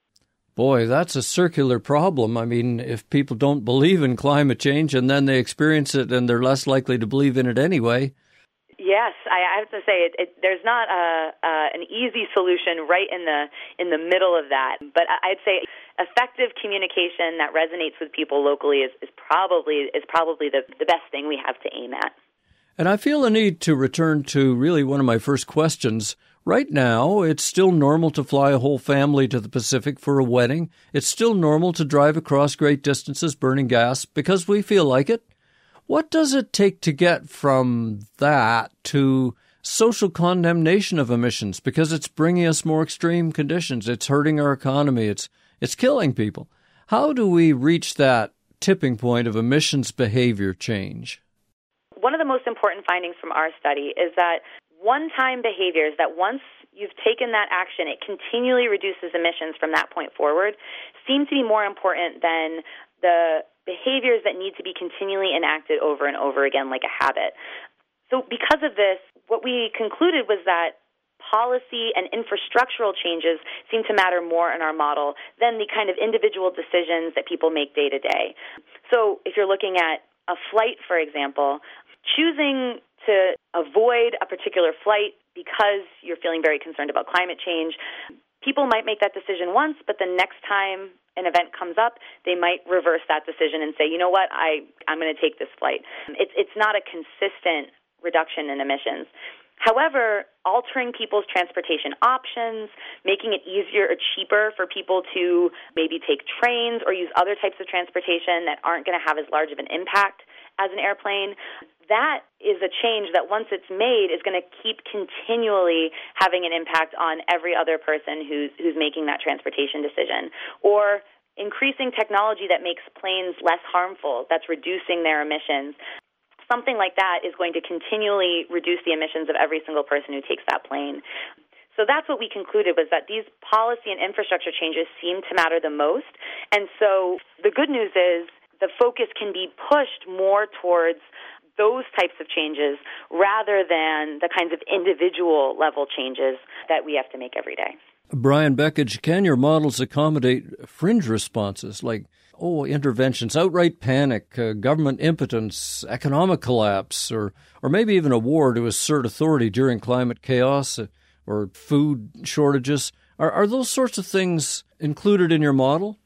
Boy, that's a circular problem. I mean, if people don't believe in climate change and then they experience it and they're less likely to believe in it anyway. Yes, I have to say it, it, there's not a, uh, an easy solution right in the in the middle of that. But I'd say effective communication that resonates with people locally is, is probably is probably the, the best thing we have to aim at. And I feel a need to return to really one of my first questions. Right now, it's still normal to fly a whole family to the Pacific for a wedding. It's still normal to drive across great distances burning gas because we feel like it. What does it take to get from that to social condemnation of emissions? Because it's bringing us more extreme conditions. It's hurting our economy. It's it's killing people. How do we reach that tipping point of emissions behavior change? One of the most important findings from our study is that one-time behaviors, that once you've taken that action, it continually reduces emissions from that point forward, seem to be more important than the behaviors that need to be continually enacted over and over again like a habit. So because of this, what we concluded was that policy and infrastructural changes seem to matter more in our model than the kind of individual decisions that people make day to day. So if you're looking at a flight, for example, choosing to avoid a particular flight because you're feeling very concerned about climate change, people might make that decision once, but the next time an event comes up, they might reverse that decision and say, you know what, I, I'm going to take this flight. It's, it's not a consistent reduction in emissions. However, altering people's transportation options, making it easier or cheaper for people to maybe take trains or use other types of transportation that aren't going to have as large of an impact as an airplane, that is a change that once it's made is going to keep continually having an impact on every other person who's who's making that transportation decision. Or increasing technology that makes planes less harmful, that's reducing their emissions. Something like that is going to continually reduce the emissions of every single person who takes that plane. So that's what we concluded, was that these policy and infrastructure changes seem to matter the most. And so the good news is the focus can be pushed more towards those types of changes rather than the kinds of individual level changes that we have to make every day. Brian Beckage, can your models accommodate fringe responses like, oh, interventions, outright panic, uh, government impotence, economic collapse, or, or maybe even a war to assert authority during climate chaos uh, or food shortages? Are, are those sorts of things included in your model?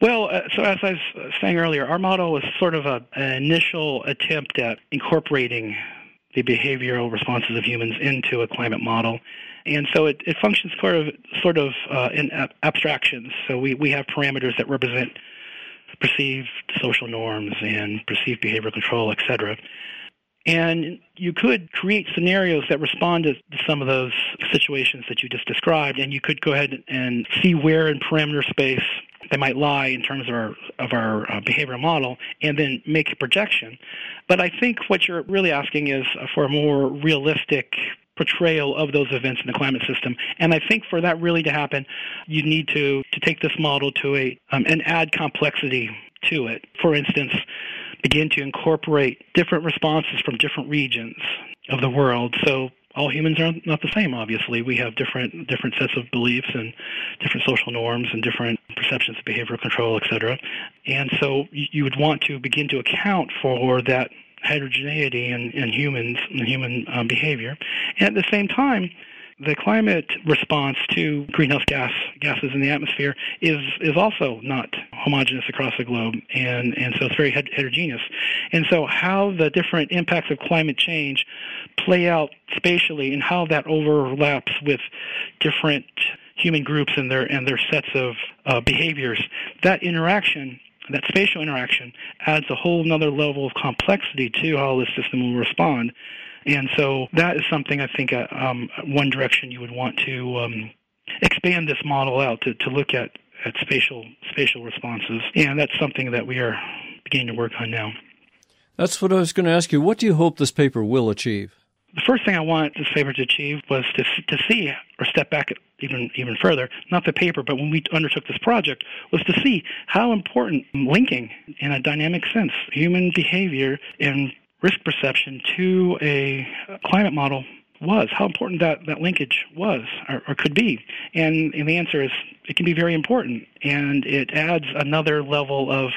Well, uh, so as I was saying earlier, our model was sort of a, an initial attempt at incorporating the behavioral responses of humans into a climate model. And so it, it functions sort of, sort of uh, in ab- abstractions. So we, we have parameters that represent perceived social norms and perceived behavioral control, et cetera. And you could create scenarios that respond to some of those situations that you just described, and you could go ahead and see where in parameter space they might lie in terms of our of our uh, behavioral model, and then make a projection. But I think what you're really asking is for a more realistic portrayal of those events in the climate system. And I think for that really to happen, you need to, to take this model to a um, and add complexity to it. For instance, begin to incorporate different responses from different regions of the world. So all humans are not the same, obviously. We have different different sets of beliefs and different social norms and different perceptions of behavioral control, et cetera. And so you would want to begin to account for that heterogeneity in, in humans and human um, behavior. And at the same time, the climate response to greenhouse gas gases in the atmosphere is is also not homogeneous across the globe, and, and so it's very heterogeneous. And so how the different impacts of climate change play out spatially and how that overlaps with different human groups and their and their sets of uh, behaviors, that interaction, that spatial interaction, adds a whole other level of complexity to how the system will respond. And so that is something I think uh, um, one direction you would want to um, expand this model out to, to look at, at spatial spatial responses. And that's something that we are beginning to work on now. That's what I was going to ask you. What do you hope this paper will achieve? The first thing I wanted this paper to achieve was to to see, or step back even even further, not the paper, but when we undertook this project, was to see how important linking, in a dynamic sense, human behavior and risk perception to a climate model was, how important that, that linkage was or, or could be. And, and the answer is it can be very important, and it adds another level of,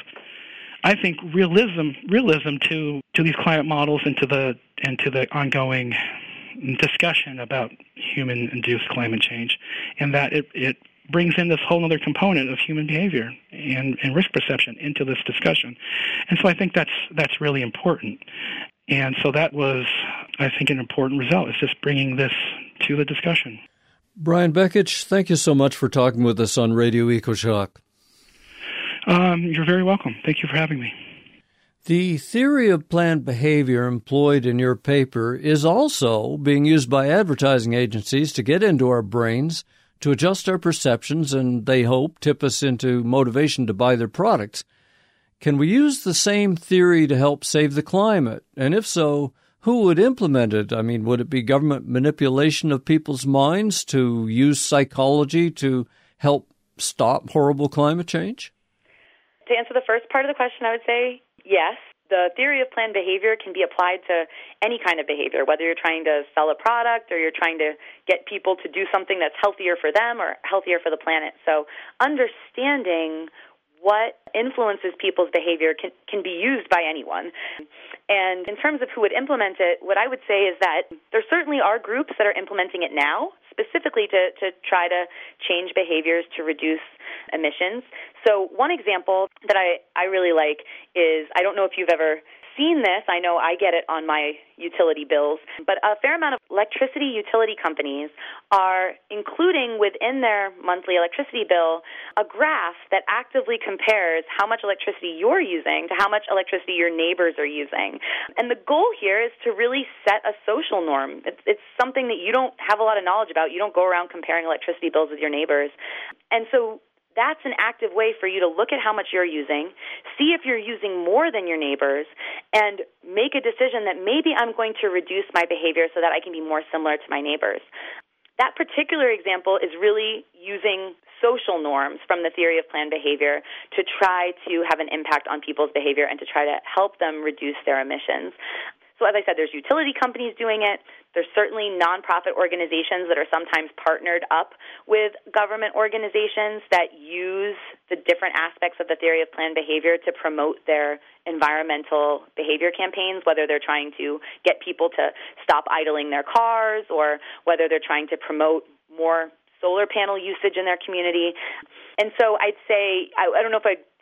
I think, realism realism to, to these climate models and to the and to the ongoing discussion about human-induced climate change, and that it, it brings in this whole other component of human behavior and, and risk perception into this discussion. And so I think that's that's really important. And so that was, I think, an important result. It's just bringing this to the discussion. Brian Bekich, thank you so much for talking with us on Radio EcoShock. Um, you're very welcome. Thank you for having me. The theory of planned behavior employed in your paper is also being used by advertising agencies to get into our brains, to adjust our perceptions, and they hope tip us into motivation to buy their products. Can we use the same theory to help save the climate? And if so, who would implement it? I mean, would it be government manipulation of people's minds to use psychology to help stop horrible climate change? To answer the first part of the question, I would say yes. The theory of planned behavior can be applied to any kind of behavior, whether you're trying to sell a product or you're trying to get people to do something that's healthier for them or healthier for the planet. So understanding what influences people's behavior can, can be used by anyone. And in terms of who would implement it, what I would say is that there certainly are groups that are implementing it now, specifically to, to try to change behaviors to reduce emissions. So one example that I, I really like is, I don't know if you've ever seen this, I know I get it on my utility bills, but a fair amount of electricity utility companies are including within their monthly electricity bill a graph that actively compares how much electricity you're using to how much electricity your neighbors are using. And the goal here is to really set a social norm. It's, it's something that you don't have a lot of knowledge about. You don't go around comparing electricity bills with your neighbors. And so that's an active way for you to look at how much you're using, see if you're using more than your neighbors, and make a decision that maybe I'm going to reduce my behavior so that I can be more similar to my neighbors. That particular example is really using social norms from the theory of planned behavior to try to have an impact on people's behavior and to try to help them reduce their emissions. So as I said, there's utility companies doing it. There's certainly nonprofit organizations that are sometimes partnered up with government organizations that use the different aspects of the theory of planned behavior to promote their environmental behavior campaigns, whether they're trying to get people to stop idling their cars or whether they're trying to promote more solar panel usage in their community. And so I'd say, I, I don't know if I'd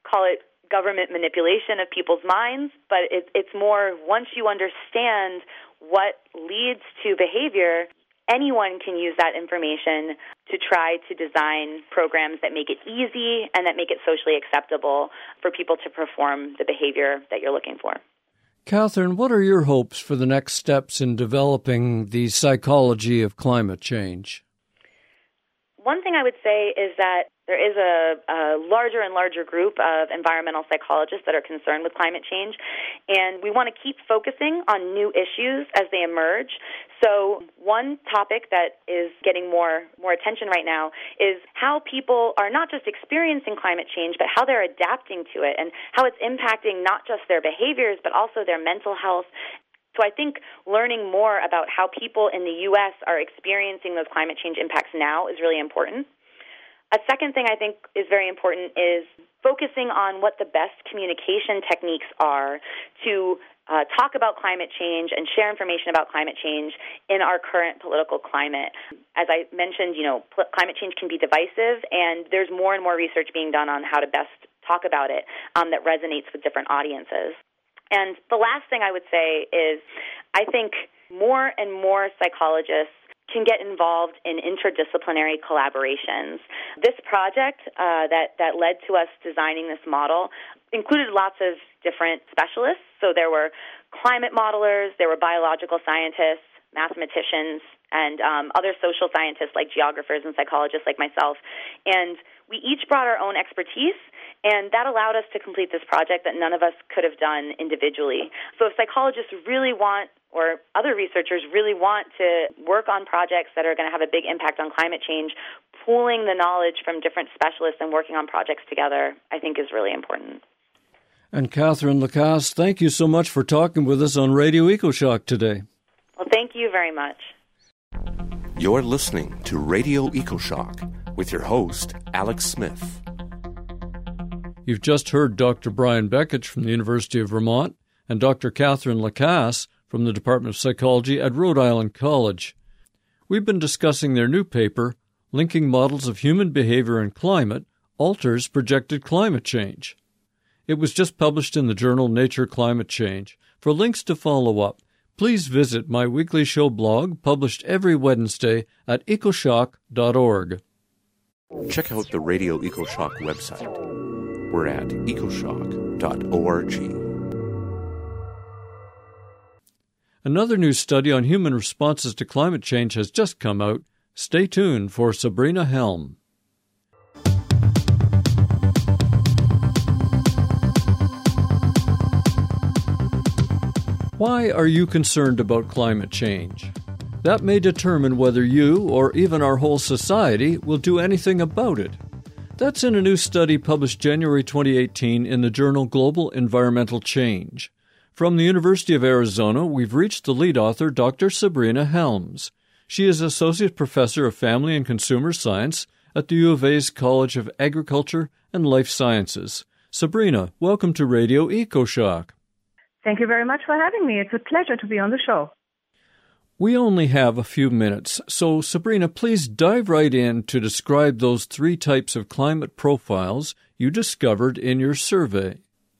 call it government manipulation of people's minds, but it, it's more once you understand what leads to behavior, anyone can use that information to try to design programs that make it easy and that make it socially acceptable for people to perform the behavior that you're looking for. Catherine, what are your hopes for the next steps in developing the psychology of climate change? One thing I would say is that there is a, a larger and larger group of environmental psychologists that are concerned with climate change, and we want to keep focusing on new issues as they emerge. So one topic that is getting more, more attention right now is how people are not just experiencing climate change, but how they're adapting to it and how it's impacting not just their behaviors, but also their mental health. So I think learning more about how people in the U S are experiencing those climate change impacts now is really important. A second thing I think is very important is focusing on what the best communication techniques are to uh, talk about climate change and share information about climate change in our current political climate. As I mentioned, you know, pl- climate change can be divisive, and there's more and more research being done on how to best talk about it um, that resonates with different audiences. And the last thing I would say is I think more and more psychologists can get involved in interdisciplinary collaborations. This project uh, that, that led to us designing this model included lots of different specialists. So there were climate modelers, there were biological scientists, mathematicians, and um, other social scientists like geographers and psychologists like myself. And we each brought our own expertise, and that allowed us to complete this project that none of us could have done individually. So if psychologists really want, or other researchers really want to work on projects that are going to have a big impact on climate change, pooling the knowledge from different specialists and working on projects together, I think is really important. And Catherine Lacasse, thank you so much for talking with us on Radio EcoShock today. Well, thank you very much. You're listening to Radio EcoShock with your host, Alex Smith. You've just heard Doctor Brian Bekich from the University of Vermont and Doctor Catherine Lacasse from the Department of Psychology at Rhode Island College. We've been discussing their new paper, Linking Models of Human Behavior and Climate Alters Projected Climate Change. It was just published in the journal Nature Climate Change. For links to follow up, please visit my weekly show blog published every Wednesday at ecoshock dot org. Check out the Radio EcoShock website. We're at ecoshock dot org. Another new study on human responses to climate change has just come out. Stay tuned for Sabrina Helm. Why are you concerned about climate change? That may determine whether you, or even our whole society, will do anything about it. That's in a new study published January twenty eighteen in the journal Global Environmental Change. From the University of Arizona, we've reached the lead author, Doctor Sabrina Helms. She is Associate Professor of Family and Consumer Science at the U of A's College of Agriculture and Life Sciences. Sabrina, welcome to Radio EcoShock. Thank you very much for having me. It's a pleasure to be on the show. We only have a few minutes, so Sabrina, please dive right in to describe those three types of climate profiles you discovered in your survey.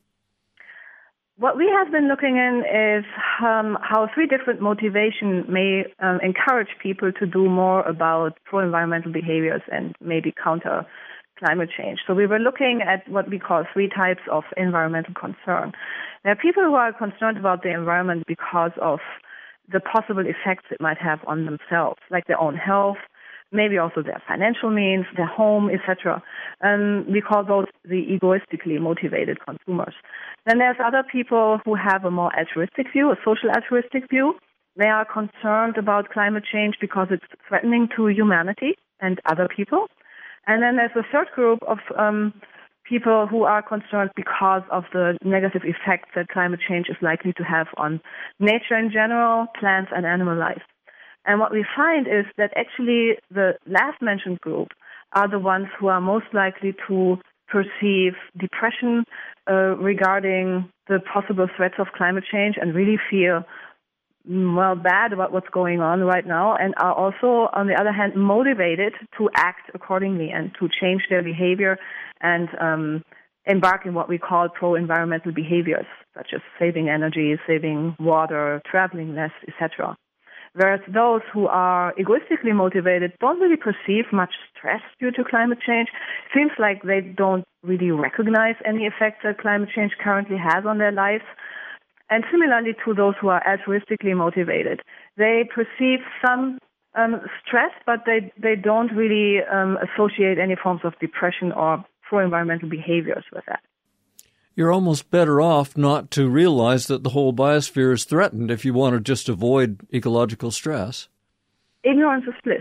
What we have been looking in is um, how three different motivations may um, encourage people to do more about pro-environmental behaviors and maybe counter climate change. So we were looking at what we call three types of environmental concern. There are people who are concerned about the environment because of the possible effects it might have on themselves, like their own health, maybe also their financial means, their home, et cetera. Um, we call those the egoistically motivated consumers. Then there's other people who have a more altruistic view, a social altruistic view. They are concerned about climate change because it's threatening to humanity and other people. And then there's a third group of um, people who are concerned because of the negative effects that climate change is likely to have on nature in general, plants and animal life. And what we find is that actually the last mentioned group are the ones who are most likely to perceive depression uh, regarding the possible threats of climate change and really feel well, bad about what's going on right now, and are also, on the other hand, motivated to act accordingly and to change their behavior and um, embark in what we call pro-environmental behaviors, such as saving energy, saving water, traveling less, et cetera. Whereas those who are egoistically motivated don't really perceive much stress due to climate change. Seems like they don't really recognize any effects that climate change currently has on their lives. And similarly to those who are altruistically motivated, they perceive some um, stress, but they, they don't really um, associate any forms of depression or pro-environmental behaviors with that. You're almost better off not to realize that the whole biosphere is threatened if you want to just avoid ecological stress. Ignorance is bliss.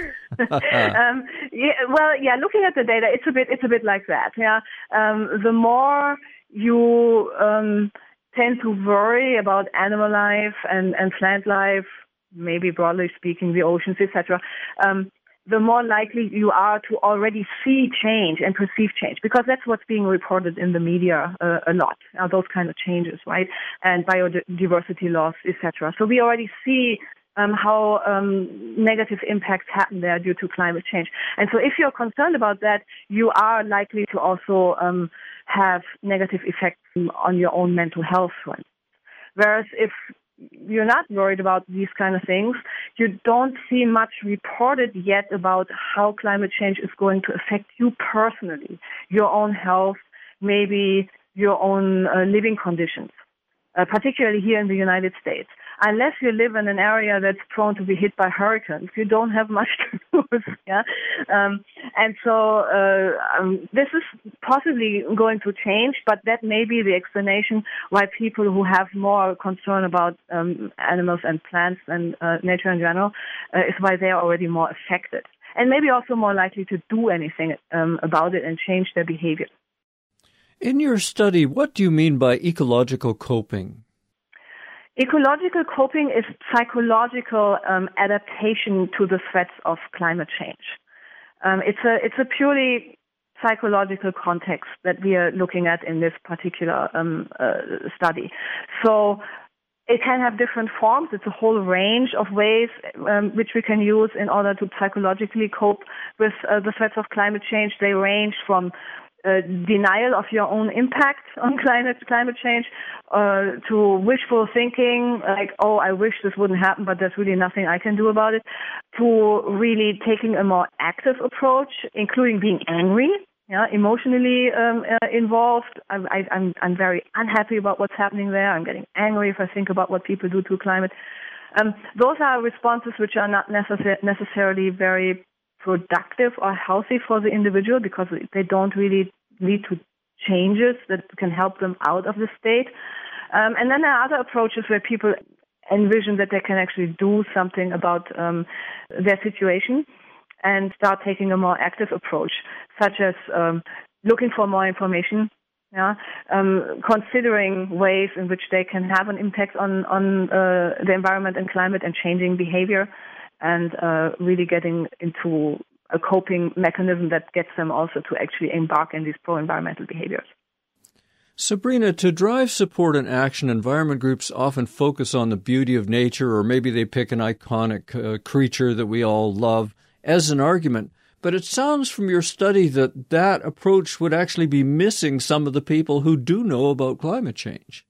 um, yeah, well, yeah. Looking at the data, it's a bit, it's a bit like that. Yeah. Um, the more you um, tend to worry about animal life and, and plant life, maybe broadly speaking, the oceans, et cetera, um, the more likely you are to already see change and perceive change, because that's what's being reported in the media uh, a lot, uh, those kind of changes, right? And biodiversity loss, et cetera. So we already see um, how um, negative impacts happen there due to climate change. And so if you're concerned about that, you are likely to also um, have negative effects on your own mental health, for instance. Whereas if you're not worried about these kind of things, you don't see much reported yet about how climate change is going to affect you personally, your own health, maybe your own uh, living conditions, uh, particularly here in the United States. Unless you live in an area that's prone to be hit by hurricanes, you don't have much to lose. Yeah? Um, and so uh, um, this is possibly going to change, but that may be the explanation why people who have more concern about um, animals and plants and uh, nature in general uh, is why they are already more affected. And maybe also more likely to do anything um, about it and change their behavior. In your study, what do you mean by ecological coping? Ecological coping is psychological um, adaptation to the threats of climate change. Um, it's a it's a purely psychological context that we are looking at in this particular um, uh, study. So it can have different forms. It's a whole range of ways um, which we can use in order to psychologically cope with uh, the threats of climate change. They range from Uh, denial of your own impact on climate climate change, uh, to wishful thinking, like, oh, I wish this wouldn't happen, but there's really nothing I can do about it, to really taking a more active approach, including being angry, yeah, emotionally um, uh, involved. I, I, I'm, I'm very unhappy about what's happening there. I'm getting angry if I think about what people do to climate. Um, those are responses which are not necessar- necessarily very productive or healthy for the individual, because they don't really lead to changes that can help them out of the state. Um, and then there are other approaches where people envision that they can actually do something about um, their situation and start taking a more active approach, such as um, looking for more information, yeah, um, considering ways in which they can have an impact on, on uh, the environment and climate and changing behavior, and uh, really getting into a coping mechanism that gets them also to actually embark in these pro-environmental behaviors. Sabrina, to drive support and action, environment groups often focus on the beauty of nature, or maybe they pick an iconic uh, creature that we all love as an argument. But it sounds from your study that that approach would actually be missing some of the people who do know about climate change.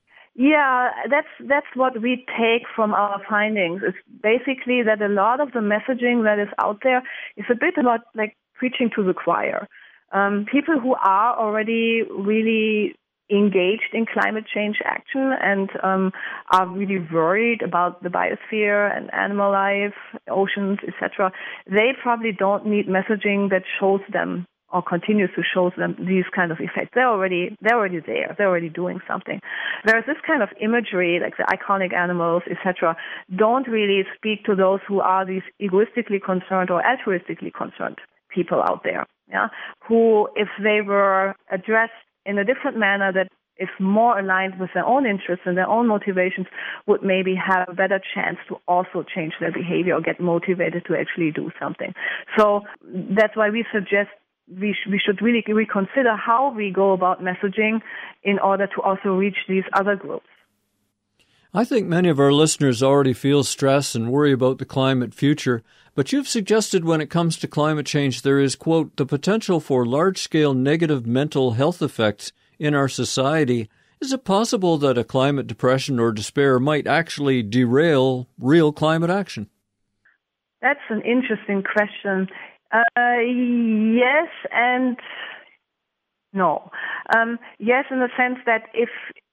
Yeah, that's that's what we take from our findings. It's basically that a lot of the messaging that is out there is a bit about like preaching to the choir. Um, people who are already really engaged in climate change action and um, are really worried about the biosphere and animal life, oceans, et cetera, they probably don't need messaging that shows them or continues to show them these kind of effects. They're already they're already there. They're already doing something. Whereas this kind of imagery, like the iconic animals, et cetera, don't really speak to those who are these egoistically concerned or altruistically concerned people out there. Yeah, who, if they were addressed in a different manner that is more aligned with their own interests and their own motivations, would maybe have a better chance to also change their behavior or get motivated to actually do something. So that's why we suggest We, sh- we should really reconsider how we go about messaging in order to also reach these other groups. I think many of our listeners already feel stress and worry about the climate future, but you've suggested when it comes to climate change there is, quote, the potential for large-scale negative mental health effects in our society. Is it possible that a climate depression or despair might actually derail real climate action? That's an interesting question. Uh, yes and no. Um, yes, in the sense that if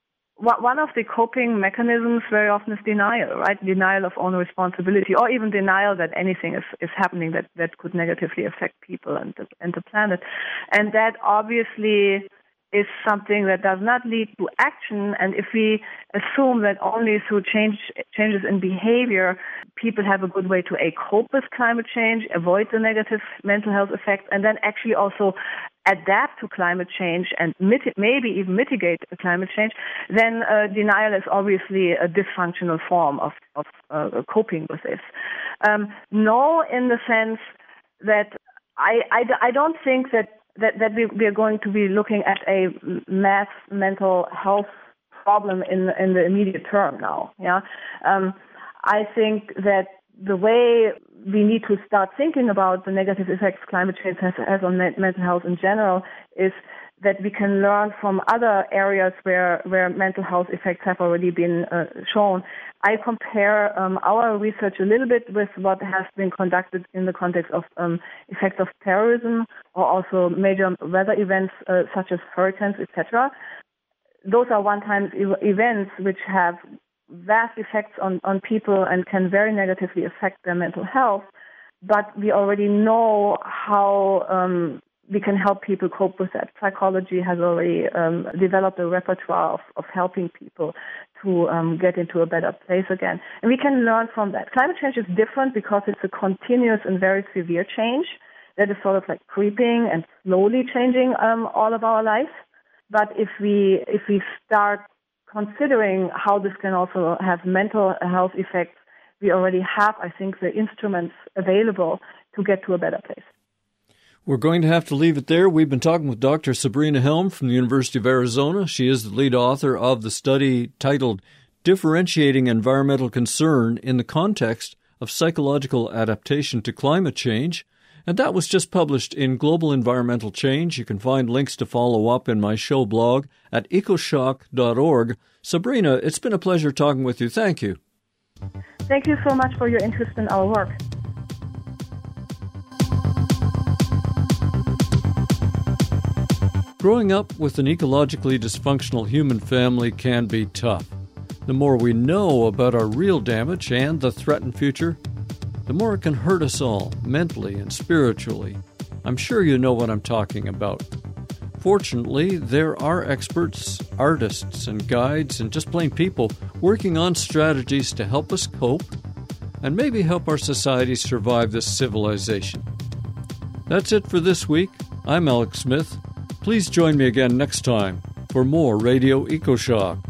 one of the coping mechanisms very often is denial, right? Denial of own responsibility, or even denial that anything is, is happening that, that could negatively affect people and the, and the planet. And that obviously is something that does not lead to action. And if we assume that only through change, changes in behavior, people have a good way to A, cope with climate change, avoid the negative mental health effects, and then actually also adapt to climate change and mit- maybe even mitigate climate change, then uh, denial is obviously a dysfunctional form of, of uh, coping with this. Um, no, in the sense that I, I, I don't think that that, that we, we are going to be looking at a mass mental health problem in in the immediate term now. Yeah, um, I think that the way we need to start thinking about the negative effects climate change has, has on mental health in general is that we can learn from other areas where, where mental health effects have already been uh, shown. I compare um, our research a little bit with what has been conducted in the context of um, effects of terrorism or also major weather events uh, such as hurricanes, et cetera. Those are one-time e- events which have vast effects on, on people and can very negatively affect their mental health. But we already know how um, we can help people cope with that. Psychology has already um, developed a repertoire of, of helping people to um, get into a better place again. And we can learn from that. Climate change is different because it's a continuous and very severe change that is sort of like creeping and slowly changing um, all of our lives. But if we if we start considering how this can also have mental health effects, we already have, I think, the instruments available to get to a better place. We're going to have to leave it there. We've been talking with Doctor Sabrina Helm from the University of Arizona. She is the lead author of the study titled Differentiating Environmental Concern in the Context of Psychological Adaptation to Climate Change. And that was just published in Global Environmental Change. You can find links to follow up in my show blog at ecoshock dot org. Sabrina, it's been a pleasure talking with you. Thank you. Thank you so much for your interest in our work. Growing up with an ecologically dysfunctional human family can be tough. The more we know about our real damage and the threatened future, the more it can hurt us all, mentally and spiritually. I'm sure you know what I'm talking about. Fortunately, there are experts, artists, and guides, and just plain people working on strategies to help us cope and maybe help our society survive this civilization. That's it for this week. I'm Alex Smith. Please join me again next time for more Radio EcoShock.